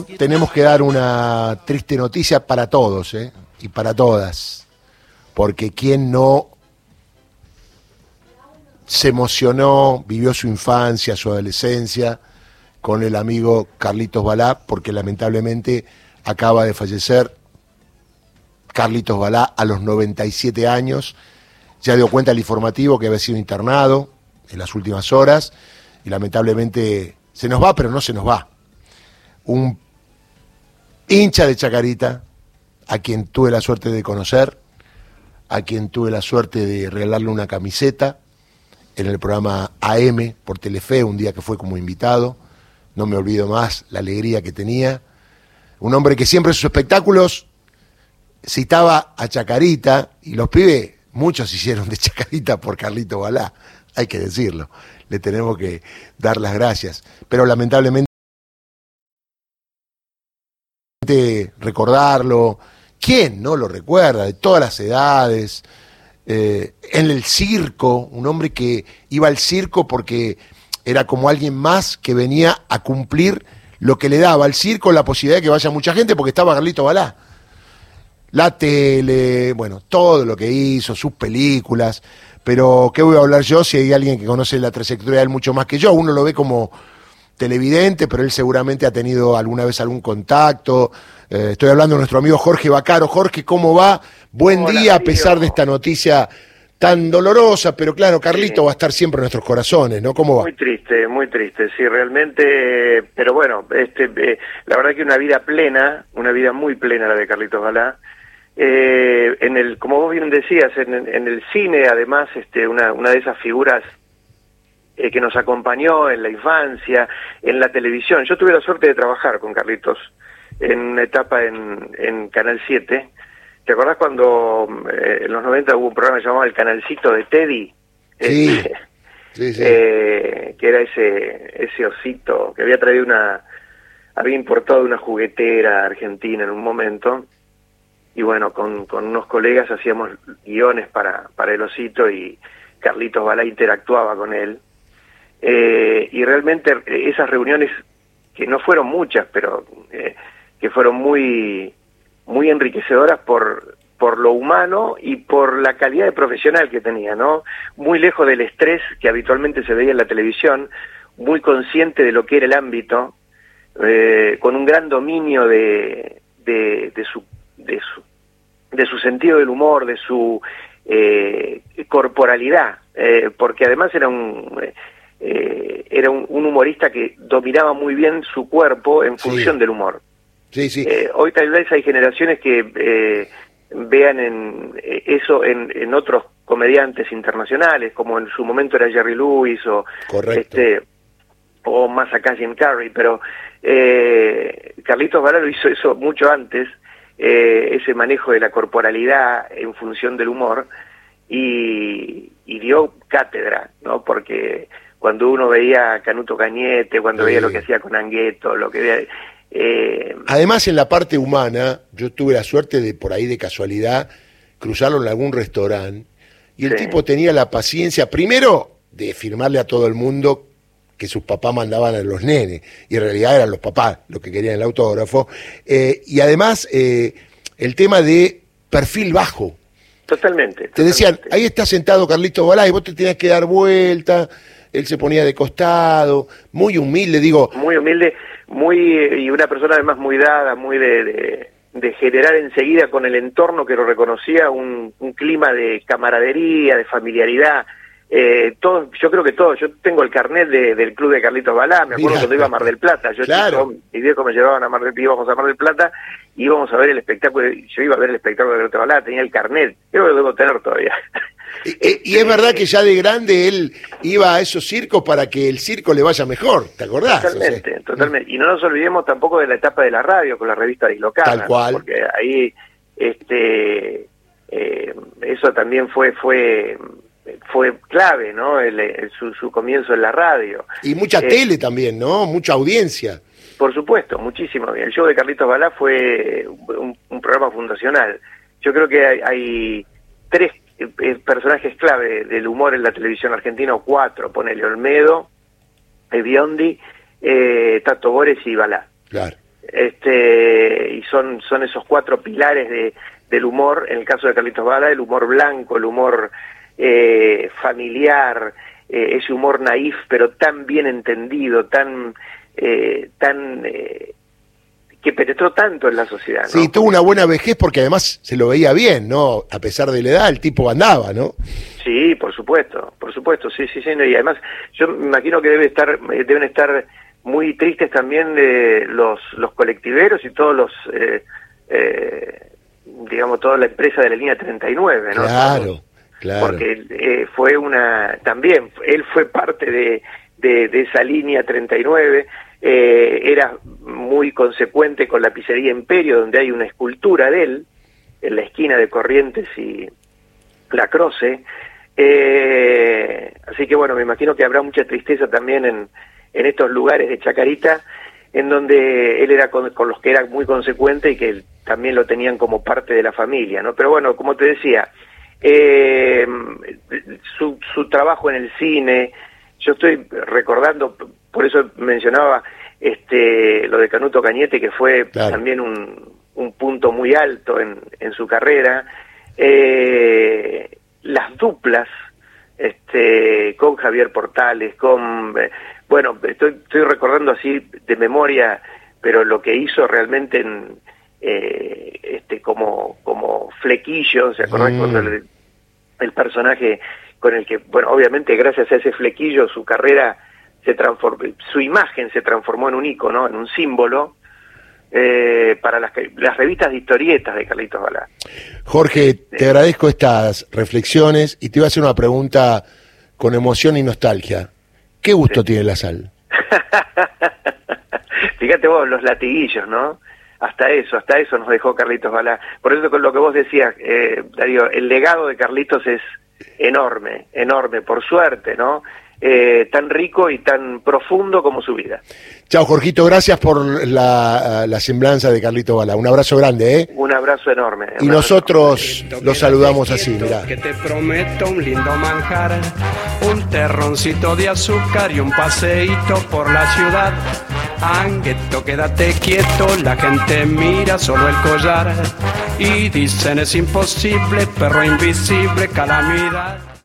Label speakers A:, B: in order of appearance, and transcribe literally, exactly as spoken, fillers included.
A: Tenemos que dar una triste noticia para todos, ¿eh? Y para todas, porque quien no se emocionó, vivió su infancia, su adolescencia con el amigo Carlitos Balá, porque lamentablemente acaba de fallecer Carlitos Balá a los noventa y siete años. Ya dio cuenta el informativo que había sido internado en las últimas horas y lamentablemente se nos va, pero no se nos va. Un hincha de Chacarita, a quien tuve la suerte de conocer, a quien tuve la suerte de regalarle una camiseta en el programa A M por Telefe, un día que fue como invitado. No me olvido más la alegría que tenía. Un hombre que siempre en sus espectáculos citaba a Chacarita, y los pibes, muchos hicieron de Chacarita por Carlito Balá, hay que decirlo. Le tenemos que dar las gracias. Pero lamentablemente recordarlo, ¿quién no lo recuerda? De todas las edades, eh, en el circo, un hombre que iba al circo porque era como alguien más que venía a cumplir lo que le daba al circo la posibilidad de que vaya mucha gente, porque estaba Carlito Balá. La tele, bueno, todo lo que hizo, sus películas, pero ¿qué voy a hablar yo si hay alguien que conoce la trayectoria de él mucho más que yo? Uno lo ve como televidente, pero él seguramente ha tenido alguna vez algún contacto. Eh, estoy hablando de nuestro amigo Jorge Vaccaro. Jorge, ¿cómo va? Buen
B: Hola,
A: día,
B: amigo.
A: A pesar de esta noticia tan dolorosa, pero claro, Carlito
B: Sí.
A: va a estar siempre en nuestros corazones, ¿no? ¿Cómo va?
B: Muy triste, muy triste, sí, realmente, pero bueno, este, eh, la verdad que una vida plena, una vida muy plena la de Carlitos Balá. Eh, en el, como vos bien decías, en, en el cine, además, este, una, una de esas figuras eh, que nos acompañó en la infancia, en la televisión. Yo tuve la suerte de trabajar con Carlitos en una etapa en, en Canal siete. ¿Te acordás cuando eh, en los noventa hubo un programa llamado El Canalcito de Teddy?
A: Sí,
B: Este,
A: sí, sí.
B: eh, que era ese ese osito que había traído una, había importado una juguetera argentina en un momento, y bueno, con, con unos colegas hacíamos guiones para, para el osito, y Carlitos Balá interactuaba con él. Eh, y realmente esas reuniones, que no fueron muchas, pero eh, que fueron muy muy enriquecedoras por por lo humano y por la calidad de profesional que tenía, ¿no? Muy lejos del estrés que habitualmente se veía en la televisión, muy consciente de lo que era el ámbito, eh, con un gran dominio de, de, de su de su de su sentido del humor, de su eh, corporalidad, eh, porque además era un eh, era un, un humorista que dominaba muy bien su cuerpo en función
A: Sí.
B: del humor.
A: Sí, sí.
B: Eh, hoy tal vez hay generaciones que eh, vean en eh, eso en, en otros comediantes internacionales, como en su momento era Jerry Lewis o
A: Correcto.
B: este o más acá Jim Carrey, pero eh, Carlitos Balá lo hizo eso mucho antes, eh, ese manejo de la corporalidad en función del humor, y, y dio cátedra, ¿no? Porque cuando uno veía a Canuto Cañete, cuando
A: Sí.
B: veía lo que hacía con Angueto, lo que veía... Eh,
A: Además, en la parte humana, yo tuve la suerte de, por ahí de casualidad, cruzarlo en algún restaurante, y el
B: Sí.
A: tipo tenía la paciencia, primero, de firmarle a todo el mundo que sus papás mandaban a los nenes, y en realidad eran los papás los que querían el autógrafo, eh, y además eh, el tema de perfil bajo.
B: Totalmente.
A: Te decían,
B: totalmente.
A: ahí está sentado Carlito Balá, y vos te tenías que dar vuelta, él se ponía de costado, muy humilde, digo,
B: Muy humilde, muy y una persona además muy dada, muy de, de, de generar enseguida con el entorno que lo reconocía un, un clima de camaradería, de familiaridad. Eh, todo, yo creo que todo, yo tengo el carnet de, del club de Carlitos Balá, me acuerdo
A: Mirá.
B: cuando iba a Mar del Plata, yo
A: Claro.
B: chico, mi viejo me llevaban a Mar del íbamos a Mar del Plata, íbamos a ver el espectáculo, yo iba a ver el espectáculo de Carlitos Balá, tenía el carnet, creo que lo debo tener todavía.
A: Y, y es verdad que ya de grande él iba a esos circos para que el circo le vaya mejor, ¿te acordás?
B: Totalmente,
A: O sea,
B: totalmente. Y no nos olvidemos tampoco de la etapa de la radio con la revista Dislocada,
A: Tal cual.
B: ¿no? Porque ahí este eh, eso también fue fue fue clave, ¿no? El, el- su, su comienzo en la radio.
A: Y mucha
B: Eh,
A: tele también, ¿no? Mucha audiencia.
B: Por supuesto, muchísimo. El show de Carlitos Balá fue un, un programa fundacional. Yo creo que hay, hay tres eh, personajes clave del humor en la televisión argentina, o cuatro, ponele: Olmedo, eh, Biondi, eh, Tato Bores y Balá.
A: Claro.
B: este, y son, son esos cuatro pilares de, del humor, en el caso de Carlitos Balá, el humor blanco, el humor eh, familiar, eh, ese humor naif, pero tan bien entendido, tan, eh, tan eh, que penetró tanto en la sociedad, ¿no?
A: Sí, tuvo una buena vejez porque además se lo veía bien, ¿no? A pesar de la edad, el tipo andaba, ¿no?
B: Sí, por supuesto, por supuesto, sí, sí, sí, no, y además yo me imagino que debe estar, deben estar muy tristes también de los, los colectiveros y todos los, eh, eh, digamos, toda la empresa de la línea treinta y nueve, ¿no?
A: Claro,
B: Todos,
A: claro.
B: porque eh, fue una, también, él fue parte de, de, de esa línea treinta y nueve, eh, era muy consecuente con la pizzería Imperio, donde hay una escultura de él, en la esquina de Corrientes y La Croce, eh, así que bueno, me imagino que habrá mucha tristeza también en, en estos lugares de Chacarita, en donde él era con, con los que era muy consecuente y que también lo tenían como parte de la familia, ¿no? Pero bueno, como te decía, eh, su, su trabajo en el cine, yo estoy recordando, por eso mencionaba este lo de Canuto Cañete, que fue claro. también un, un punto muy alto en, en su carrera, eh, las duplas este con Javier Portales, con eh, bueno, estoy, estoy recordando así de memoria, pero lo que hizo realmente en eh, este como como Flequillo, ¿se acuerdan? Mm. Cuando el, el personaje con el que, bueno, obviamente gracias a ese Flequillo su carrera se transformó, su imagen se transformó en un ícono, en un símbolo eh, para las, las revistas de historietas de Carlitos Balá.
A: Jorge, te eh, agradezco estas reflexiones y te iba a hacer una pregunta con emoción y nostalgia. ¿Qué gusto sí. tiene la sal?
B: Fíjate vos, los latiguillos, ¿no? Hasta eso, hasta eso nos dejó Carlitos Balá. Por eso con lo que vos decías, eh, Darío, el legado de Carlitos es enorme, enorme, por suerte, ¿no? Eh, tan rico y tan profundo como su vida.
A: Chao, Jorgito, gracias por la, la semblanza de Carlitos Balá. Un abrazo grande, ¿eh?
B: Un abrazo enorme.
A: Y
B: un
A: nosotros abrazo. Los saludamos así, mirá.
C: Que te prometo un lindo manjar, un terroncito de azúcar y un paseíto por la ciudad. Angueto, quédate quieto, la gente mira solo el collar y dicen es imposible, perro invisible, calamidad.